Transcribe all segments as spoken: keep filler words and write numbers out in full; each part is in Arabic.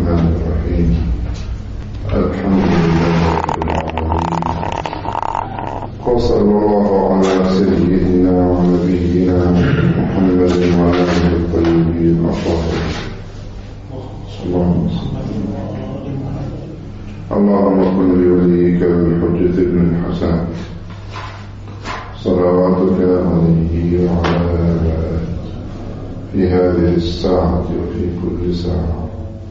الرحمن الرحيم. الحمد لله رب العالمين، وصلى الله على سيدنا ونبينا محمد وعلى آله الطيبين الطاهرين. اللهم كن لوليك بالحجة ابن الحسن صلواتك عليه وعلى آله في هذه الساعة وفي كل ساعة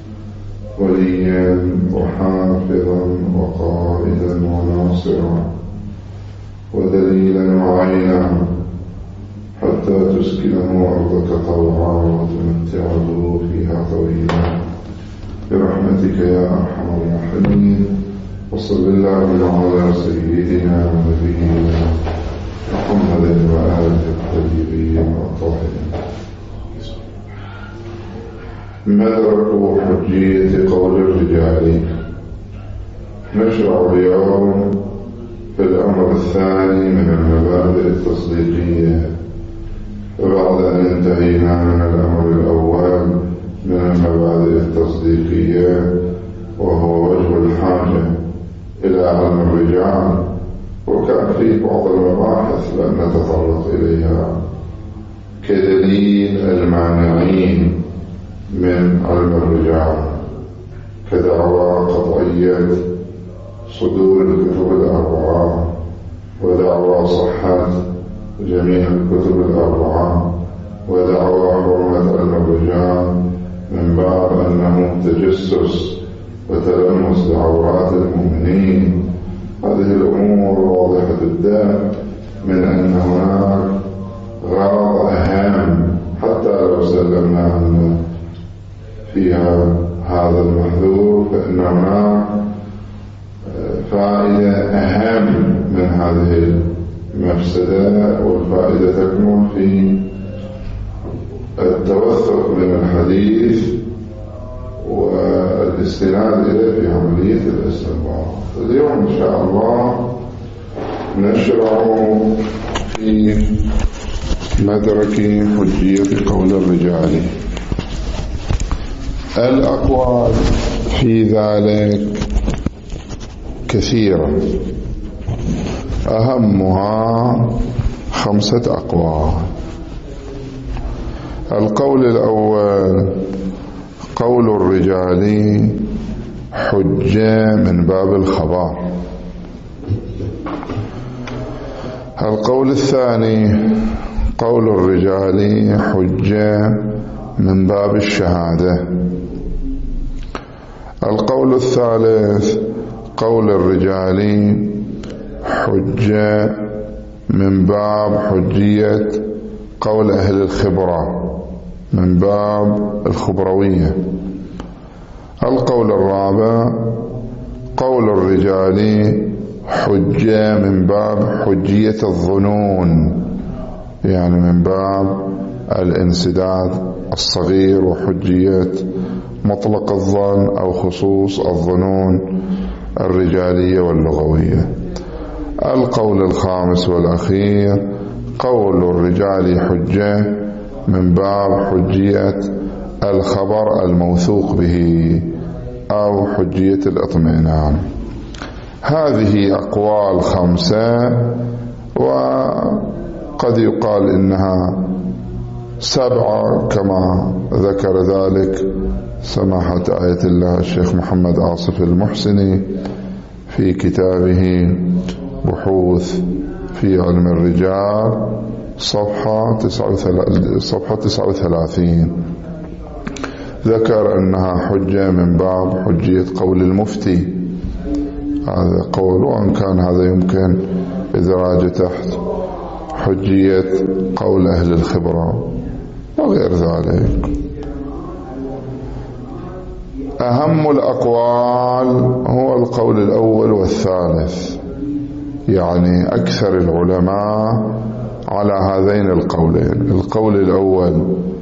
وليا وحافظا وقائدا وناصرا ودليلا وعينا حتى تسكنه أرضك طوعا وتمتعه فيها طويلا برحمتك يا أرحم الراحمين. وصل اللهم على سيدنا ونبينا محمد وآله الطيبين الطاهرين. مدرك حجية قول الرجال. نشرع اليوم في الأمر الثاني من المبادئ التصديقية، فبعد أن انتهينا من الأمر الأول من المبادئ التصديقية وهو وجه الحاجة إلى علم الرجال، وكان في بعض المباحث لم نتطرق إليها كدليل المانعين من علم الرجال، كدعوى قطعية صدور الكتب الأربعة ودعوى صحة جميع الكتب الأربعة ودعوى حرمة علم الرجال من باب أنه تجسس وتلمس لعورات المؤمنين. هذه الأمور واضحة الدم من أن هناك غرض أهم حتى لو سلمنا أن فيها هذا المحذور، فإن هناك فائدة أهم من هذه المفسدة، والفائدة تكمن في التوثق من الحديث والاستناد إليه في عملية الاستنباط. اليوم إن شاء الله نشرع في مدرك حجية قول الرجال. الأقوال في ذلك كثيرة، أهمها خمسة أقوال. القول الأول قول الرجال حجة من باب الخبر. القول الثاني قول الرجال حجة من باب الشهادة. القول الثالث قول الرجال حجة من باب حجية قول أهل الخبرة، من باب الخبروية. القول الرابع قول الرجال حجة من باب حجية الظنون، يعني من باب الانسداد الصغير وحجية مطلق الظن أو خصوص الظنون الرجالية واللغوية. القول الخامس والأخير قول الرجال حجة من باب حجية الخبر الموثوق به أو حجية الاطمئنان. هذه أقوال خمسة، وقد يقال إنها سبعة كما ذكر ذلك سماحة آية الله الشيخ محمد عاصف المحسني في كتابه بحوث في علم الرجال صفحة تسعة وثلاثين، ذكر أنها حجة من باب حجية قول المفتي. هذا قول، وأن كان هذا يمكن إدراجه تحت حجية قول أهل الخبرة وغير ذلك. أهم الأقوال هو القول الأول والثالث، يعني أكثر العلماء على هذين القولين. القول الأول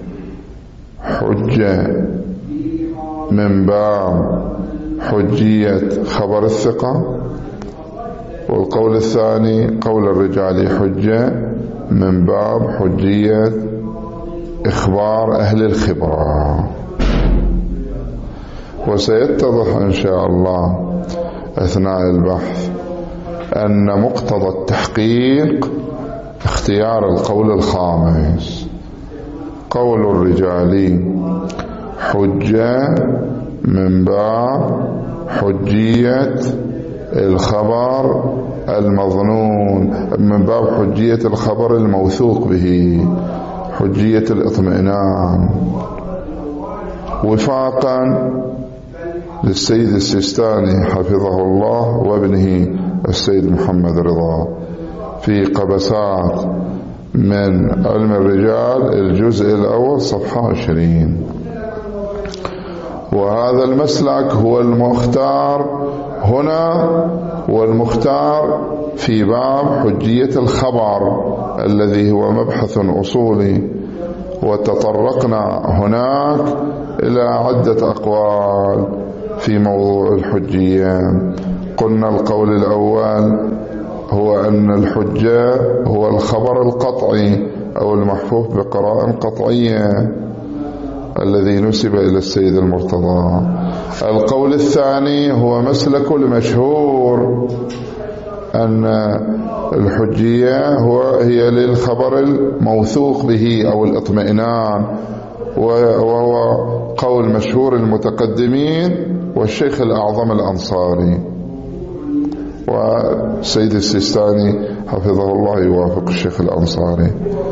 حجة من باب حجية خبر الثقة، والقول الثاني قول الرجال حجة من باب حجية إخبار أهل الخبرة. وسيتضح إن شاء الله أثناء البحث أن مقتضى التحقيق اختيار القول الخامس. قول الرجال حجة من باب حجية الخبر المظنون، من باب حجية الخبر الموثوق به، حجية الاطمئنان، وفاقا للسيد السيستاني حفظه الله وابنه السيد محمد رضا في قبسات من علم الرجال الجزء الأول صفحة عشرين. وهذا المسلك هو المختار هنا، والمختار في باب حجية الخبر الذي هو مبحث أصولي، وتطرقنا هناك إلى عدة أقوال في موضوع الحجية. قلنا القول الأول هو أن الحجة هو الخبر القطعي أو المحفوف بقراءة قطعية الذي نسب إلى السيد المرتضى. القول الثاني هو مسلك المشهور، أن الحجية هو هي للخبر الموثوق به أو الاطمئنان، وهو قول مشهور المتقدمين والشيخ الأعظم الأنصاري، والسيد السيستاني حفظه الله يوافق الشيخ الأنصاري.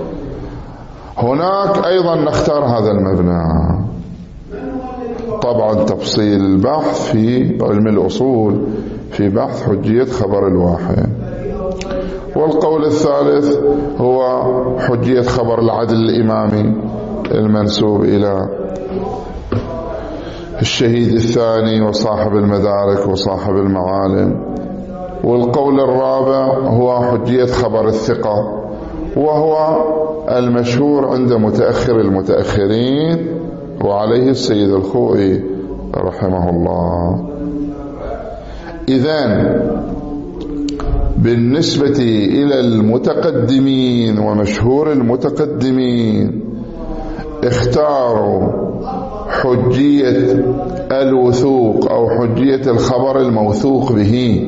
هناك أيضا نختار هذا المبنى، طبعا تفصيل البحث في علم الأصول في بحث حجية خبر الواحد. والقول الثالث هو حجية خبر العدل الإمامي المنسوب إلى الشهيد الثاني وصاحب المدارك وصاحب المعالم. والقول الرابع هو حجية خبر الثقة، وهو المشهور عند متأخر المتأخرين، وعليه السيد الخوئي رحمه الله. إذن بالنسبة إلى المتقدمين ومشهور المتقدمين اختاروا حجية الوثوق أو حجية الخبر الموثوق به.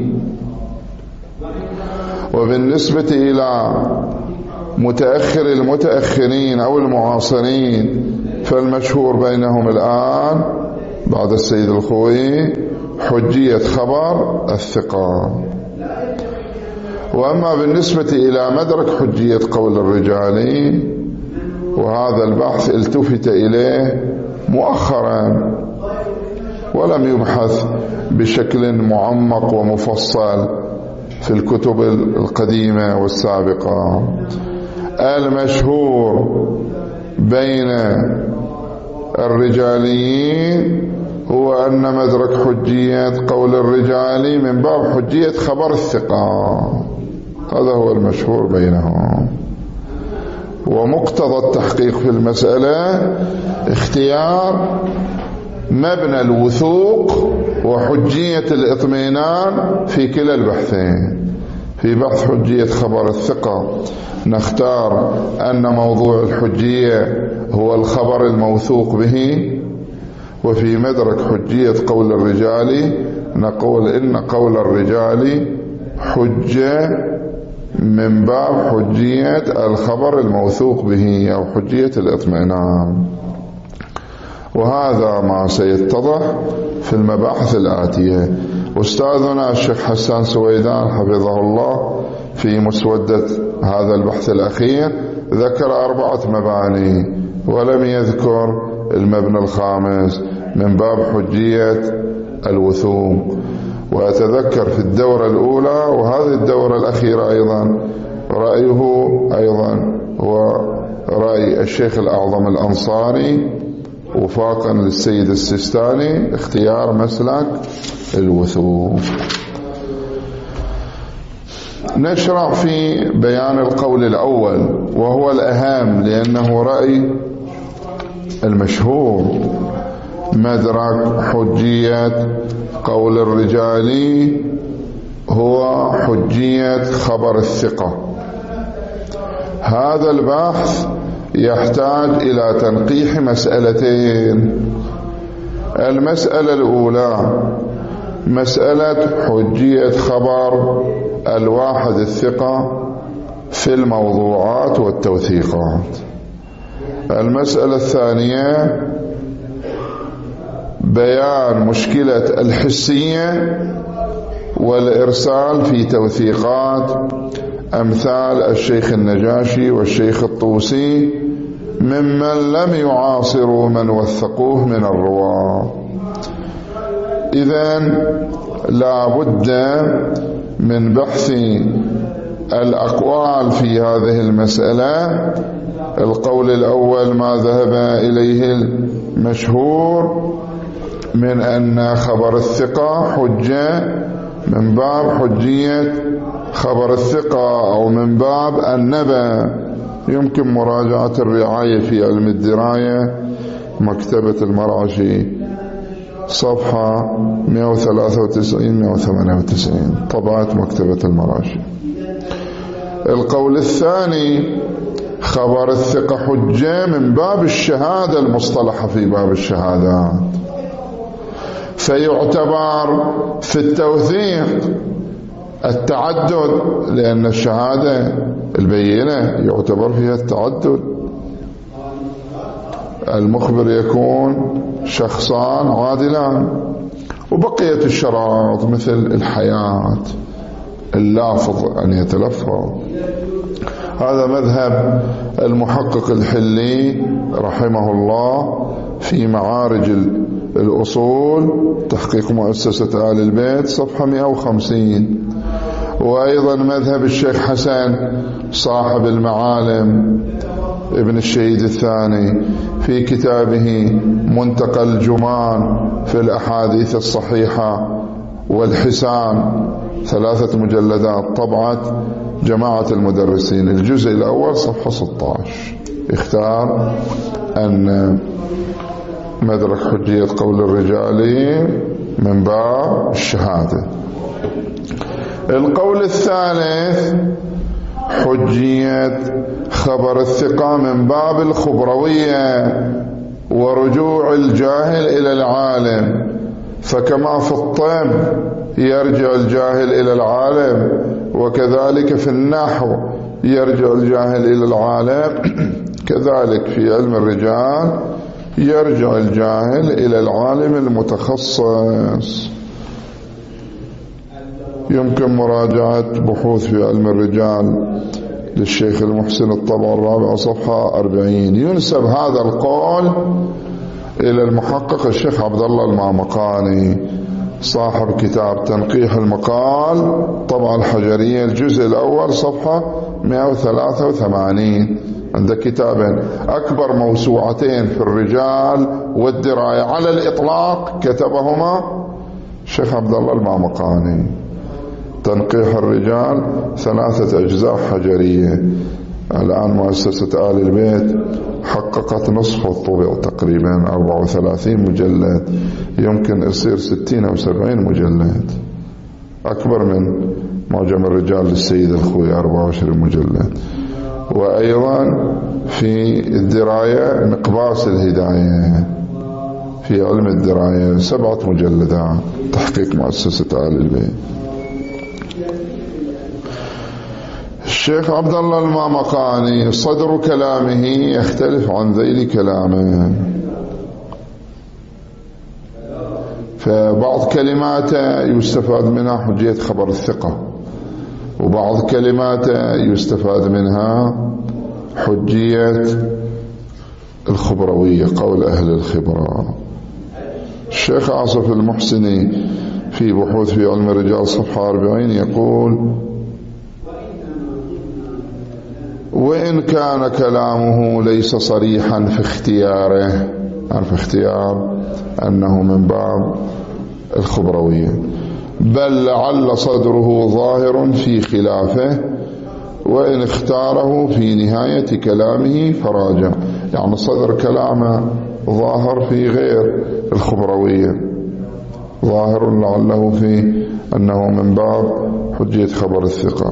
وبالنسبة إلى متأخر المتأخرين أو المعاصرين فالمشهور بينهم الآن بعد السيد الخوئي حجية خبر الثقة. وأما بالنسبة إلى مدرك حجية قول الرجال، وهذا البحث التفت إليه مؤخرا ولم يبحث بشكل معمق ومفصل في الكتب القديمة والسابقة. المشهور بين الرجاليين هو أن مدرك حجية قول الرجال من باب حجية خبر الثقة، هذا هو المشهور بينهم. ومقتضى التحقيق في المسألة اختيار مبنى الوثوق وحجية الاطمئنان في كلا البحثين. في بحث حجية خبر الثقة نختار أن موضوع الحجية هو الخبر الموثوق به، وفي مدرك حجية قول الرجال نقول إن قول الرجال حجة من باب حجية الخبر الموثوق به أو حجية الاطمئنان. وهذا ما سيتضح في المباحث الآتية. أستاذنا الشيخ حسان سويدان حفظه الله في مسودة هذا البحث الأخير ذكر أربعة مباني ولم يذكر المبنى الخامس من باب حجية الوثوق. وأتذكر في الدورة الأولى وهذه الدورة الأخيرة أيضا رأيه أيضا هو رأي الشيخ الأعظم الأنصاري وفاقا للسيد السيستاني اختيار مسلك الوثوق. نشرع في بيان القول الأول وهو الأهم لأنه رأي المشهور. مدرك حجية قول الرجال هو حجية خبر الثقة. هذا البحث يحتاج إلى تنقيح مسألتين. المسألة الأولى مسألة حجية خبر الواحد الثقة في الموضوعات والتوثيقات. المسألة الثانية بيان مشكلة الحسية والإرسال في توثيقات أمثال الشيخ النجاشي والشيخ الطوسي ممن لم يعاصروا من وثقوه من الرواة. إذن لا بد من بحث الأقوال في هذه المسألة. القول الأول ما ذهب إليه المشهور من أن خبر الثقة حجة من باب حجية خبر الثقة أو من باب النبأ. يمكن مراجعة الرعاية في علم الدراية مكتبة المرعشي صفحة مئة وثلاثة وتسعين مئة وثمانية وتسعين طبعة مكتبة المرعشي. القول الثاني خبر الثقة حجة من باب الشهادة المصطلحة في باب الشهادات، فيعتبر في التوثيق التعدد، لأن الشهادة البينة يعتبر فيها التعدد. المخبر يكون شخصان عادلان، وبقية الشرائط مثل الحياة، اللافظ أن يتلفظ. هذا مذهب المحقق الحلي رحمه الله في معارج الأصول تحقيق مؤسسة آل البيت صفحة مئة وخمسين. وأيضا مذهب الشيخ حسن صاحب المعالم ابن الشهيد الثاني في كتابه منتقى الجمان في الأحاديث الصحيحة والحسان ثلاثة مجلدات طبعة جماعة المدرسين الجزء الأول صفحة ستة عشر. اختار أن مدرك حجية قول الرجال من باب الشهادة. القول الثالث حجية خبر الثقة من باب الخبروية ورجوع الجاهل إلى العالم. فكما في الطب يرجع الجاهل إلى العالم، وكذلك في النحو يرجع الجاهل إلى العالم، كذلك في علم الرجال يرجع الجاهل إلى العالم المتخصص. يمكن مراجعة بحوث في علم الرجال للشيخ المحسن الطبعة الرابعة صفحة أربعين. ينسب هذا القول إلى المحقق الشيخ عبد الله المعمقاني صاحب كتاب تنقيح المقال طبعة الحجرية الجزء الأول صفحة مئة وثلاثة وثمانين. عند كتابين أكبر موسوعتين في الرجال والدراية على الإطلاق كتبهما الشيخ عبد الله المعمقاني. تنقيح الرجال ثلاثة أجزاء حجرية. الآن مؤسسة آل البيت حققت نصف الطبع تقريبا أربعة وثلاثين مجلد، يمكن يصير ستين أو سبعين مجلد، أكبر من معجم الرجال للسيد الخوي أربعة وعشرين مجلد. وأيضا في الدراية مقباس الهداية في علم الدراية سبعة مجلدات تحقيق مؤسسة آل البيت. الشيخ عبد الله المعمقاني صدر كلامه يختلف عن ذيل كلامه، فبعض كلماته يستفاد منها حجية خبر الثقة، وبعض كلماته يستفاد منها حجية الخبروية قول أهل الخبرة. الشيخ عاصف المحسني في بحوث في علم الرجال صفحة أربعين يقول: وإن كان كلامه ليس صريحا في اختياره، عارف اختيار أنه من باب الخبروية، بل لعل صدره ظاهر في خلافه، وإن اختاره في نهاية كلامه فراجع. يعني صدر كلامه ظاهر في غير الخبروية، ظاهر لعله في أنه من باب حجية خبر الثقة،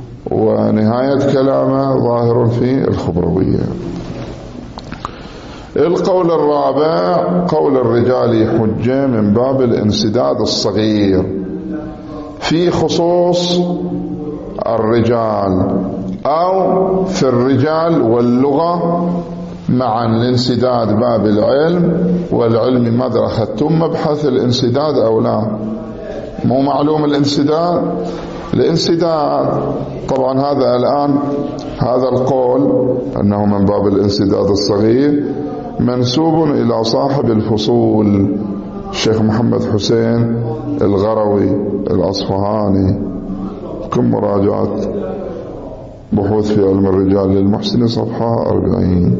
ونهاية كلامه ظاهر في الخبروية. القول الرابع قول الرجال حجة من باب الانسداد الصغير في خصوص الرجال أو في الرجال واللغة معا. الانسداد باب العلم والعلم. ماذا أخذتم مبحث الانسداد أو لا؟ مو معلوم الانسداد؟ الانسداد طبعا هذا الآن هذا القول أنه من باب الانسداد الصغير منسوب إلى صاحب الفصول الشيخ محمد حسين الغروي الأصفهاني. كم مراجعة بحوث في علم الرجال للمحسن صفحة أربعين.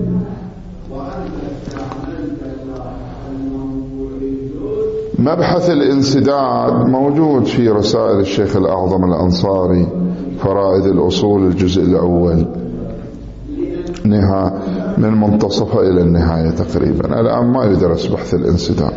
مبحث الانسداد موجود في رسائل الشيخ الأعظم الأنصاري فرائد الأصول الجزء الأول نهاية من منتصفة إلى النهاية تقريبا. الآن ما يدرس بحث الانسداد.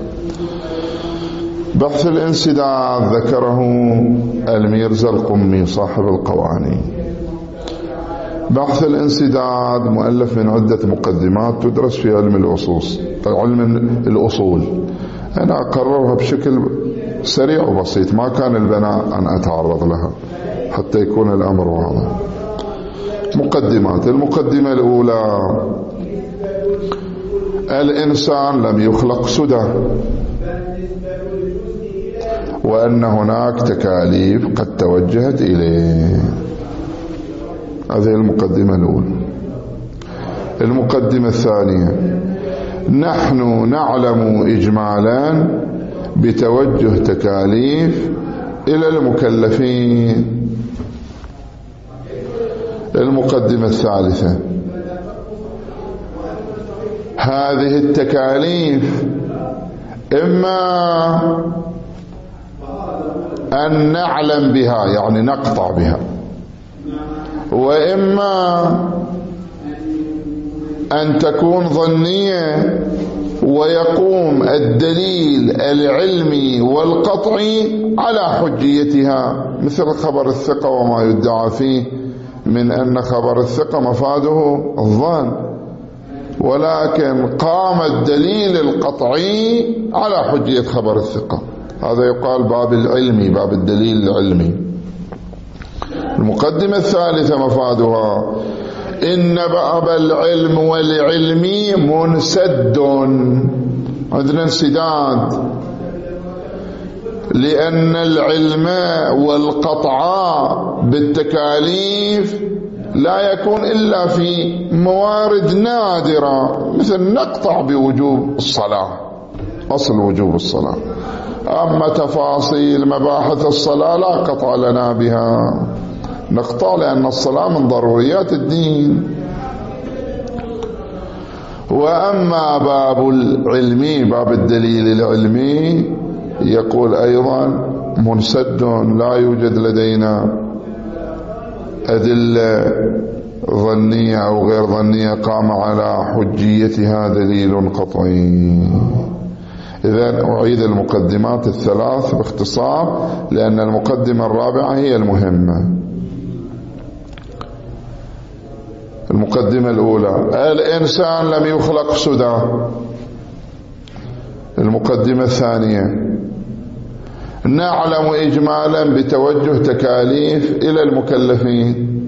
بحث الانسداد ذكره الميرزا القمي صاحب القوانين. بحث الانسداد مؤلف من عدة مقدمات تدرس في علم الأصول علم الأصول. أنا أقررها بشكل سريع وبسيط، ما كان البناء أن أتعرض لها حتى يكون الأمر واضح. مقدمات. المقدمة الأولى: الإنسان لم يخلق سدى، وأن هناك تكاليف قد توجهت إليه. هذه المقدمة الأولى. المقدمة الثانية: نحن نعلم إجمالا بتوجه تكاليف إلى المكلفين. المقدمة الثالثة: هذه التكاليف إما أن نعلم بها يعني نقطع بها، وإما أن تكون ظنية ويقوم الدليل العلمي والقطعي على حجيتها، مثل خبر الثقة وما يدعى فيه من أن خبر الثقة مفاده الظن، ولكن قام الدليل القطعي على حجية خبر الثقة. هذا يقال باب العلمي، باب الدليل العلمي. المقدمة الثالثة مفادها: إن باب العلم والعلمي منسد. عندنا انسداد، لأن العلم والقطع بالتكاليف لا يكون إلا في موارد نادرة، مثل نقطع بوجوب الصلاة، أصل وجوب الصلاة. أما تفاصيل مباحث الصلاة لا قطع لنا بها، نقطع لأن الصلاة من ضروريات الدين. وأما باب العلمي، باب الدليل العلمي، يقول أيضا منسد، لا يوجد لدينا أدلة ظنية أو غير ظنية قام على حجيتها دليل قطعي. إذن أعيد المقدمات الثلاث باختصار، لأن المقدمة الرابعة هي المهمة. المقدمة الأولى: الإنسان لم يخلق سدى. المقدمة الثانية: نعلم إجمالا بتوجه تكاليف إلى المكلفين.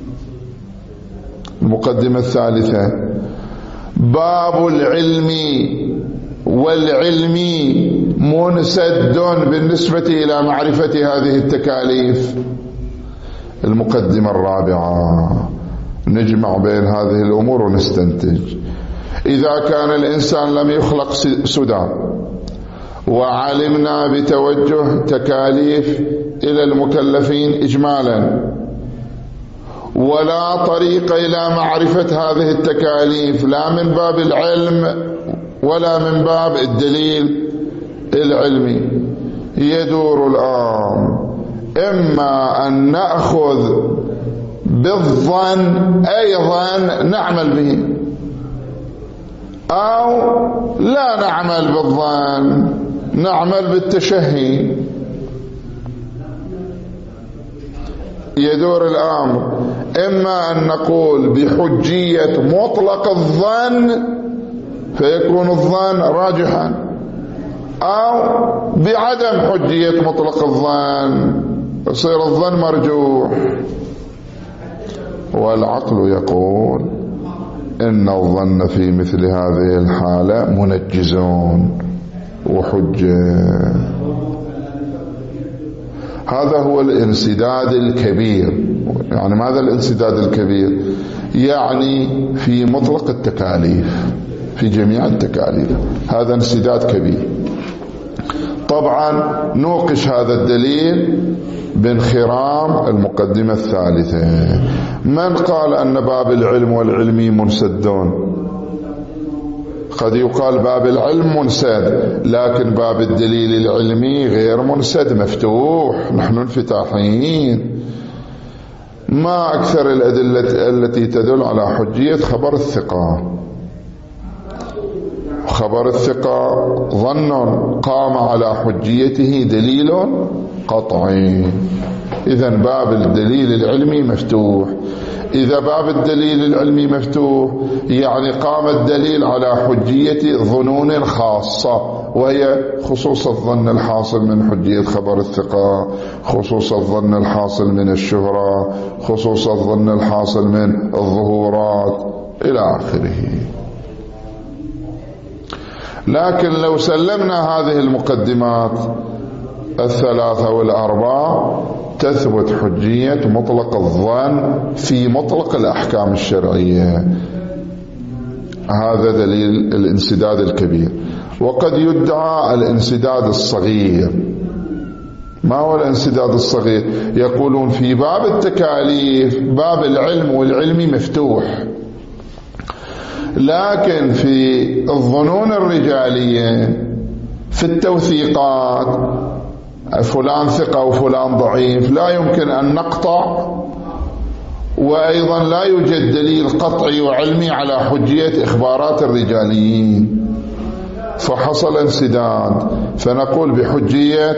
المقدمة الثالثة: باب العلم والعلم منسد بالنسبة إلى معرفة هذه التكاليف. المقدمة الرابعة: نجمع بين هذه الأمور ونستنتج. إذا كان الإنسان لم يخلق سدى، وعلمنا بتوجه تكاليف إلى المكلفين إجمالا، ولا طريق إلى معرفة هذه التكاليف لا من باب العلم ولا من باب الدليل العلمي، يدور الأمر إما أن نأخذ بالظن أيضا نعمل به، أو لا نعمل بالظن نعمل بالتشهي. يدور الأمر إما أن نقول بحجية مطلق الظن فيكون الظن راجحا، أو بعدم حجية مطلق الظن يصير الظن مرجوح. والعقل يقول إن الظن في مثل هذه الحالة منجزون وحجة. هذا هو الانسداد الكبير. يعني ماذا الانسداد الكبير؟ يعني في مطلق التكاليف، في جميع التكاليف، هذا انسداد كبير. طبعا نوقش هذا الدليل بانخرام المقدمة الثالثة. من قال أن باب العلم والعلمي منسدون؟ قد يقال باب العلم منسد، لكن باب الدليل العلمي غير منسد، مفتوح، نحن انفتاحيين. ما أكثر الأدلة التي تدل على حجية خبر الثقة. خبر الثقة ظن قام على حجيته دليل قطعي، إذن باب الدليل العلمي مفتوح. إذا باب الدليل العلمي مفتوح يعني قام الدليل على حجية ظنون خاصة، وهي خصوص الظن الحاصل من حجية خبر الثقة، خصوص الظن الحاصل من الشهرة، خصوص الظن الحاصل من الظهورات إلى آخره. لكن لو سلمنا هذه المقدمات الثلاثة والأربعة تثبت حجية مطلق الظن في مطلق الأحكام الشرعية. هذا دليل الانسداد الكبير. وقد يدعى الانسداد الصغير. ما هو الانسداد الصغير؟ يقولون في باب التكاليف باب العلم والعلمي مفتوح، لكن في الظنون الرجالية في التوثيقات فلان ثقة وفلان ضعيف لا يمكن أن نقطع، وأيضا لا يوجد دليل قطعي وعلمي على حجية إخبارات الرجاليين، فحصل انسداد. فنقول بحجية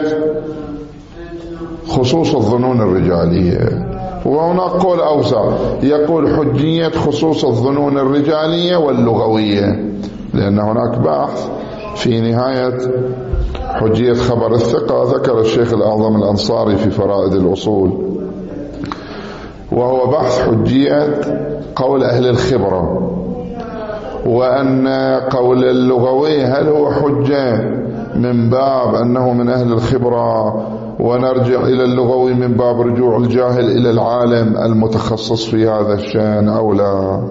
خصوص الظنون الرجالية. وهناك قول أوسع يقول حجية خصوص الظنون الرجالية واللغوية، لأن هناك بحث في نهاية حجية خبر الثقة ذكر الشيخ الأعظم الأنصاري في فرائد الأصول، وهو بحث حجية قول أهل الخبرة، وأن قول اللغوي هل هو حجة من باب أنه من أهل الخبرة ونرجع إلى اللغوي من باب رجوع الجاهل إلى العالم المتخصص في هذا الشأن أو لا.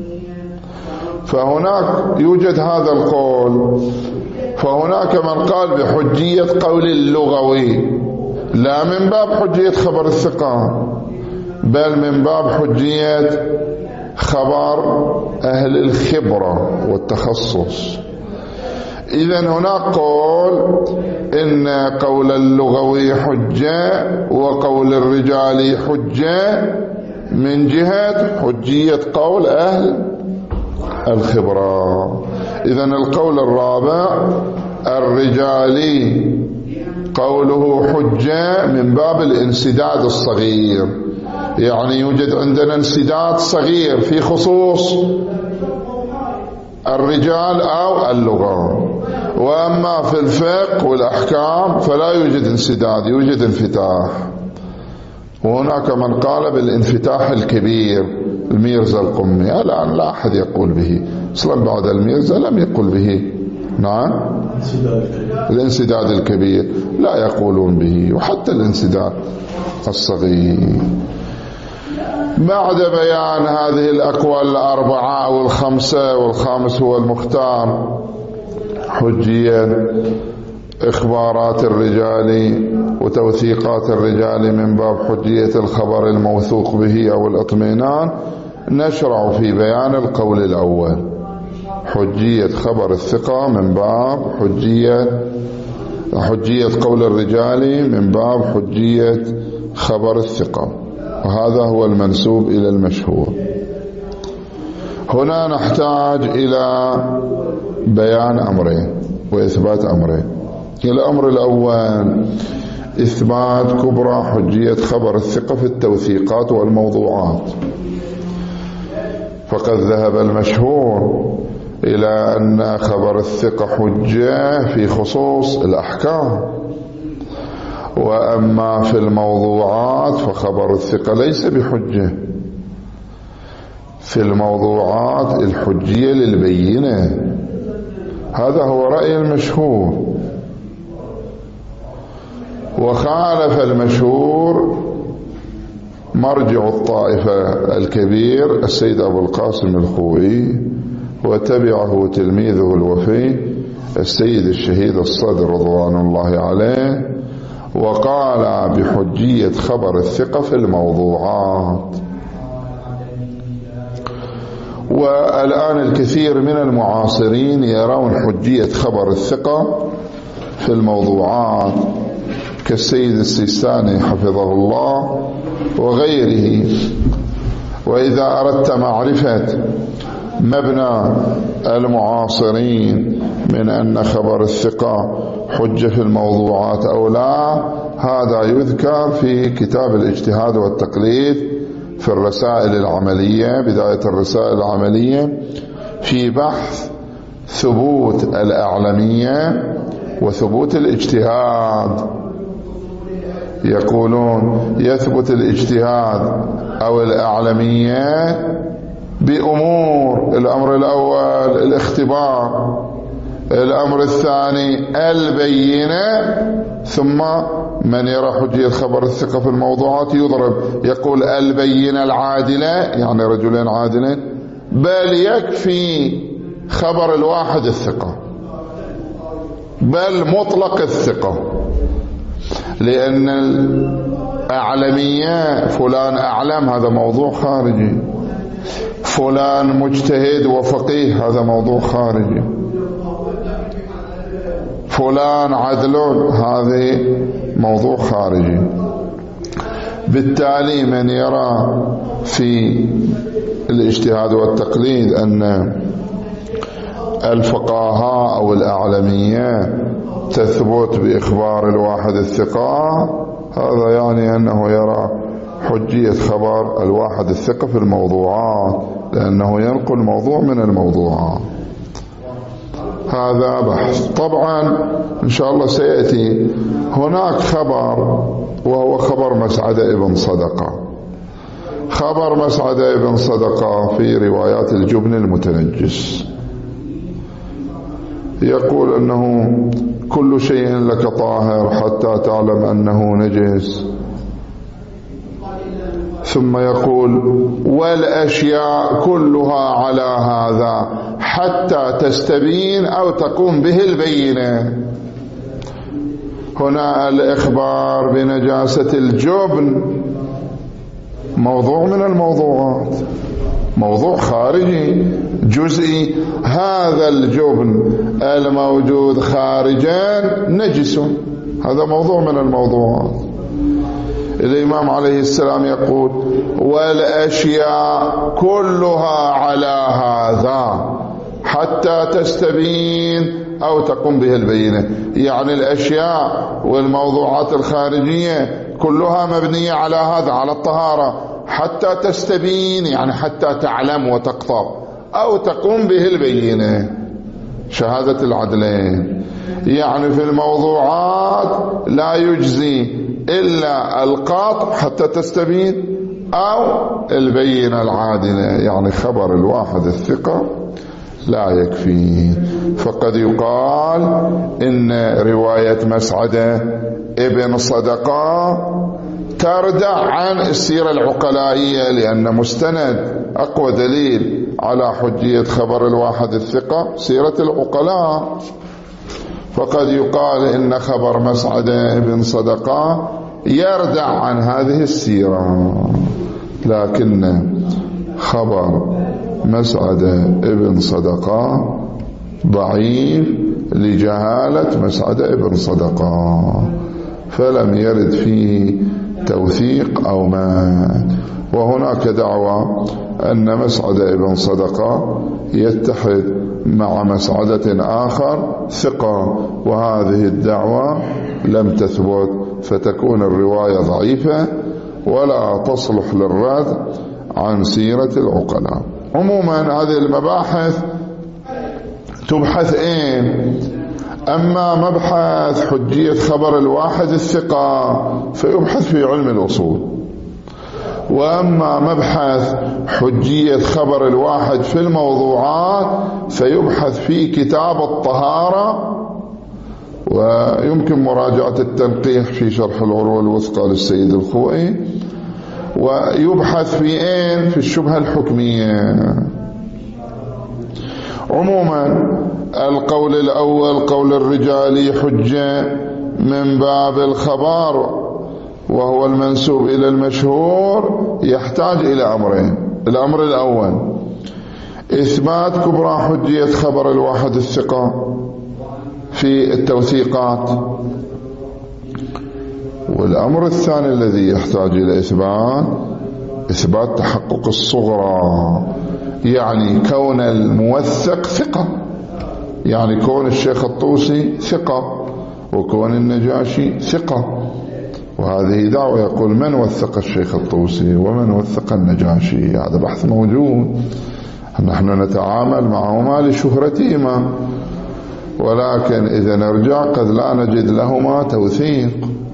فهناك يوجد هذا القول. فهناك من قال بحجية قول اللغوي لا من باب حجية خبر الثقة، بل من باب حجية خبر أهل الخبرة والتخصص. إذن هناك قول إن قول اللغوي حجة وقول الرجال حجة من جهة حجية قول أهل الخبرة. إذن القول الرابع الرجالي قوله حجة من باب الانسداد الصغير، يعني يوجد عندنا انسداد صغير في خصوص الرجال أو اللغة. وأما في الفقه والأحكام فلا يوجد انسداد، يوجد انفتاح. وهناك من قال بالانفتاح الكبير، الميرزا القمي، الآن لا أحد يقول به أصلا، بعد الميرزا لم يقل به. نعم، الانسداد الكبير لا يقولون به، وحتى الانسداد الصغير. بعد بيان هذه الأقوال الأربعة أو الخمسة، والخامس هو المختار، حجية إخبارات الرجال وتوثيقات الرجال من باب حجية الخبر الموثوق به أو الاطمئنان، نشرع في بيان القول الأول، حجية خبر الثقة من باب حجية حجية قول الرجال من باب حجية خبر الثقة، وهذا هو المنسوب إلى المشهور. هنا نحتاج إلى بيان أمرين وإثبات أمرين. الأمر الأول إثبات كبرى حجية خبر الثقة في التوثيقات والموضوعات. فقد ذهب المشهور إلى أن خبر الثقة حجة في خصوص الأحكام، وأما في الموضوعات فخبر الثقة ليس بحجة. في الموضوعات الحجية للبينة، هذا هو رأي المشهور. وخالف المشهور مرجع الطائفة الكبير السيد أبو القاسم الخوئي، وتبعه تلميذه الوفي السيد الشهيد الصدر رضوان الله عليه، وقال بحجية خبر الثقة في الموضوعات. والآن الكثير من المعاصرين يرون حجية خبر الثقة في الموضوعات، كالسيد السيستاني حفظه الله وغيره. وإذا أردت معرفة مبنى المعاصرين من أن خبر الثقة حجة في الموضوعات أو لا، هذا يذكر في كتاب الاجتهاد والتقليد في الرسائل العملية، بداية الرسائل العملية، في بحث ثبوت الأعلمية وثبوت الاجتهاد. يقولون يثبت الاجتهاد أو الأعلمية بأمور: الأمر الأول الاختبار، الأمر الثاني البينة، ثم من يرى حجية خبر الثقة في الموضوعات يضرب يقول البينة العادلة، يعني رجلين عادلين، بل يكفي خبر الواحد الثقة، بل مطلق الثقة، لأن الأعلمية فلان أعلم هذا موضوع خارجي، فلان مجتهد وفقيه هذا موضوع خارجي، فلان عدل هذا موضوع خارجي. بالتالي من يرى في الاجتهاد والتقليد أن الفقهاء أو الأعلمية تثبت بإخبار الواحد الثقة، هذا يعني أنه يرى حجية خبر الواحد الثقة في الموضوعات، لأنه ينقل موضوع من الموضوعات. هذا بحث. طبعا إن شاء الله سيأتي هناك خبر، وهو خبر مسعدة ابن صدقة. خبر مسعدة ابن صدقة في روايات الجبن المتنجس، يقول أنه كل شيء لك طاهر حتى تعلم أنه نجس، ثم يقول والأشياء كلها على هذا حتى تستبين أو تقوم به البينة. هنا الإخبار بنجاسة الجبن موضوع من الموضوعات، موضوع خارجي جزئي. هذا الجبن الموجود خارجا نجس، هذا موضوع من الموضوعات. الإمام عليه السلام يقول والأشياء كلها على هذا حتى تستبين أو تقوم به البينة، يعني الأشياء والموضوعات الخارجية كلها مبنية على هذا، على الطهارة، حتى تستبين يعني حتى تعلم وتقطع، أو تقوم به البينة، شهادة العدلين. يعني في الموضوعات لا يجزي إلا القاطع حتى تستبين أو البينة العادلة، يعني خبر الواحد الثقة لا يكفي. فقد يقال إن رواية مسعدة ابن صدقة تردع عن السيرة العقلائية، لأن مستند أقوى دليل على حجية خبر الواحد الثقة سيرة العقلاء. فقد يقال إن خبر مسعدة ابن صدقة يردع عن هذه السيرة، لكن خبر مسعدة ابن صدقة ضعيف لجهالة مسعدة ابن صدقة، فلم يرد فيه توثيق أو مات. وهناك دعوة أن مسعدة ابن صدقة يتحد مع مسعدة آخر ثقة، وهذه الدعوة لم تثبت، فتكون الرواية ضعيفة ولا تصلح للرد عن سيرة العقلاء. عموما هذه المباحث تبحث إيه؟ أما مبحث حجية خبر الواحد الثقة فيبحث في علم الأصول، وأما مبحث حجية خبر الواحد في الموضوعات فيبحث في كتاب الطهارة، ويمكن مراجعة التنقيح في شرح العروة الوثقى للسيد الخوئي، ويبحث في إيه؟ في الشبهة الحكمية. عموما القول الأول قول الرجال حجة من باب الخبر وهو المنسوب إلى المشهور، يحتاج إلى أمرين. الأمر الأول إثبات كبرى حجية خبر الواحد الثقة في التوثيقات، والأمر الثاني الذي يحتاج إلى إثبات إثبات تحقق الصغرى، يعني كون الموثق ثقة، يعني كون الشيخ الطوسي ثقة وكون النجاشي ثقة. وهذه دعوة، يقول من وثق الشيخ الطوسي ومن وثق النجاشي؟ هذا بحث موجود، نحن نتعامل معهما لشهرتهما، ولكن إذا نرجع قد لا نجد لهما توثيق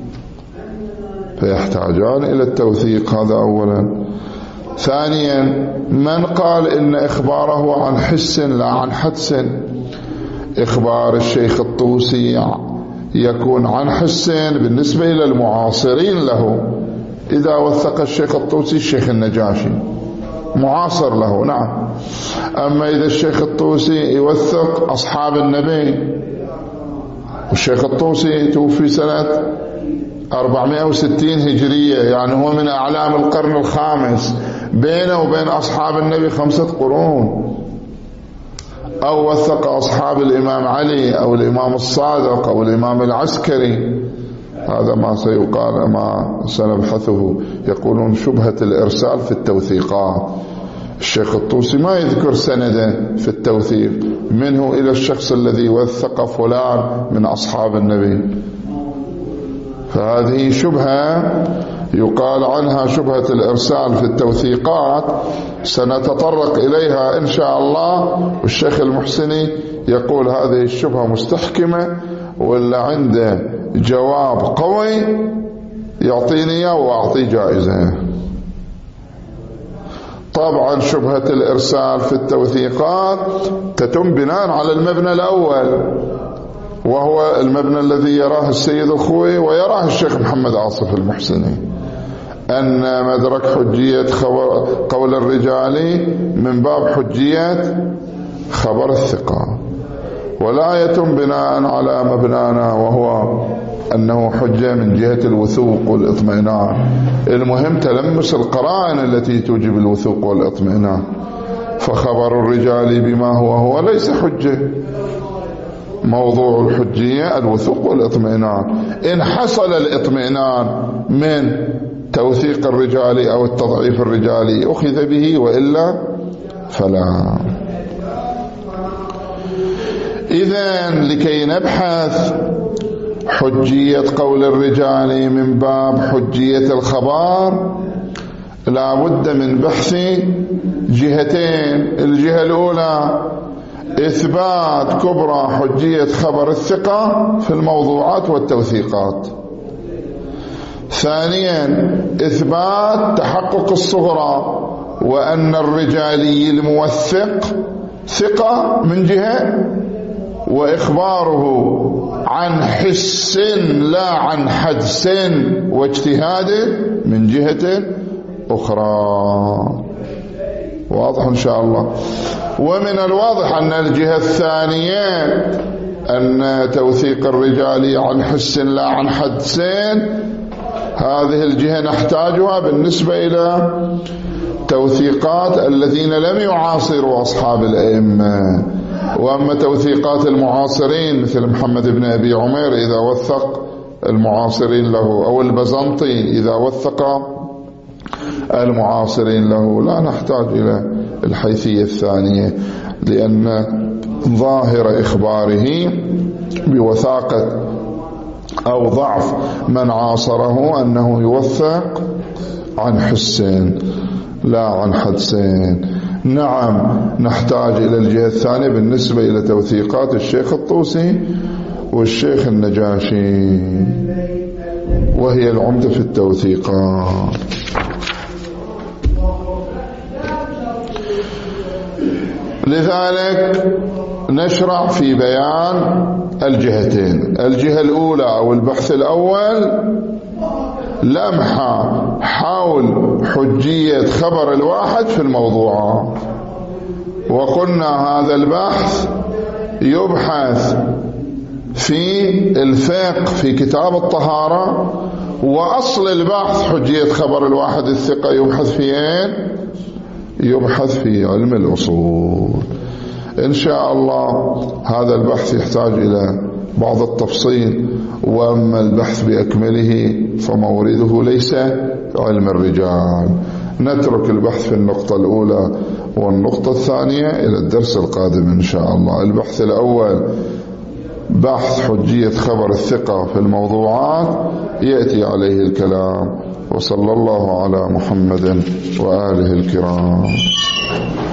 فيحتاجان إلى التوثيق. هذا أولا. ثانيا من قال إن إخباره عن حس لا عن حدس؟ إخبار الشيخ الطوسي يكون عن حس بالنسبة إلى المعاصرين له، إذا وثق الشيخ الطوسي الشيخ النجاشي معاصر له، نعم. أما إذا الشيخ الطوسي يوثق أصحاب النبي، والشيخ الطوسي توفي سنة أربعمائة وستين هجرية، يعني هو من أعلام القرن الخامس، بينه وبين أصحاب النبي خمسة قرون. أو وثق أصحاب الإمام علي أو الإمام الصادق أو الإمام العسكري، هذا ما سيقال ما سنبحثه. يقولون شبهة الإرسال في التوثيقات، الشيخ الطوسي ما يذكر سندا في التوثيق منه إلى الشخص الذي وثق فلان من أصحاب النبي، فهذه شبهة يقال عنها شبهة الإرسال في التوثيقات، سنتطرق إليها إن شاء الله. والشيخ المحسني يقول هذه الشبهة مستحكمة، ولا عنده جواب قوي يعطيني إياه وأعطيه جائزة. طبعا شبهة الإرسال في التوثيقات تتم بناء على المبنى الأول، وهو المبنى الذي يراه السيد الخوئي ويراه الشيخ محمد عاصف المحسني، أن مدرك حجية قول الرجال من باب حجية خبر الثقة، ولا يتم بناء على مبنانا وهو أنه حجة من جهة الوثوق والإطمئنان. المهم تلمس القرائن التي توجب الوثوق والإطمئنان، فخبر الرجال بما هو هو ليس حجة. موضوع الحجية الوثوق والإطمئنان، إن حصل الإطمئنان من توثيق الرجال أو التضعيف الرجالي أخذ به، وإلا فلا. إذن لكي نبحث حجية قول الرجال من باب حجية الخبر لا بد من بحث جهتين. الجهة الأولى إثبات كبرى حجية خبر الثقة في الموضوعات والتوثيقات. ثانيا إثبات تحقق الصغرى، وأن الرجالي الموثق ثقة من جهة، وإخباره عن حس لا عن حدس واجتهاد من جهة أخرى. واضح إن شاء الله. ومن الواضح أن الجهة الثانية أن توثيق الرجال عن حس لا عن حدس، هذه الجهة نحتاجها بالنسبة إلى توثيقات الذين لم يعاصروا أصحاب الأئمة. وأما توثيقات المعاصرين مثل محمد بن أبي عمير إذا وثق المعاصرين له، أو البزنطي إذا وثق المعاصرين له، لا نحتاج إلى الحيثية الثانية، لأن ظاهر إخباره بوثاقة أو ضعف من عاصره أنه يوثق عن حس لا عن حدس. نعم نحتاج إلى الجهة الثانية بالنسبة إلى توثيقات الشيخ الطوسي والشيخ النجاشي، وهي العمدة في التوثيقات. لذلك نشرع في بيان الجهتين. الجهة الأولى أو البحث الأول لمحة حول حجية خبر الواحد في الموضوعات، وقلنا هذا البحث يبحث في الفقه في كتاب الطهارة، وأصل البحث حجية خبر الواحد الثقة يبحث في أين؟ يبحث في علم الأصول. إن شاء الله هذا البحث يحتاج إلى بعض التفصيل، وأما البحث بأكمله فمورده ليس علم الرجال. نترك البحث في النقطة الأولى والنقطة الثانية إلى الدرس القادم إن شاء الله. البحث الأول بحث حجية خبر الثقة في الموضوعات يأتي عليه الكلام، وصلى الله على محمد وآله الكرام.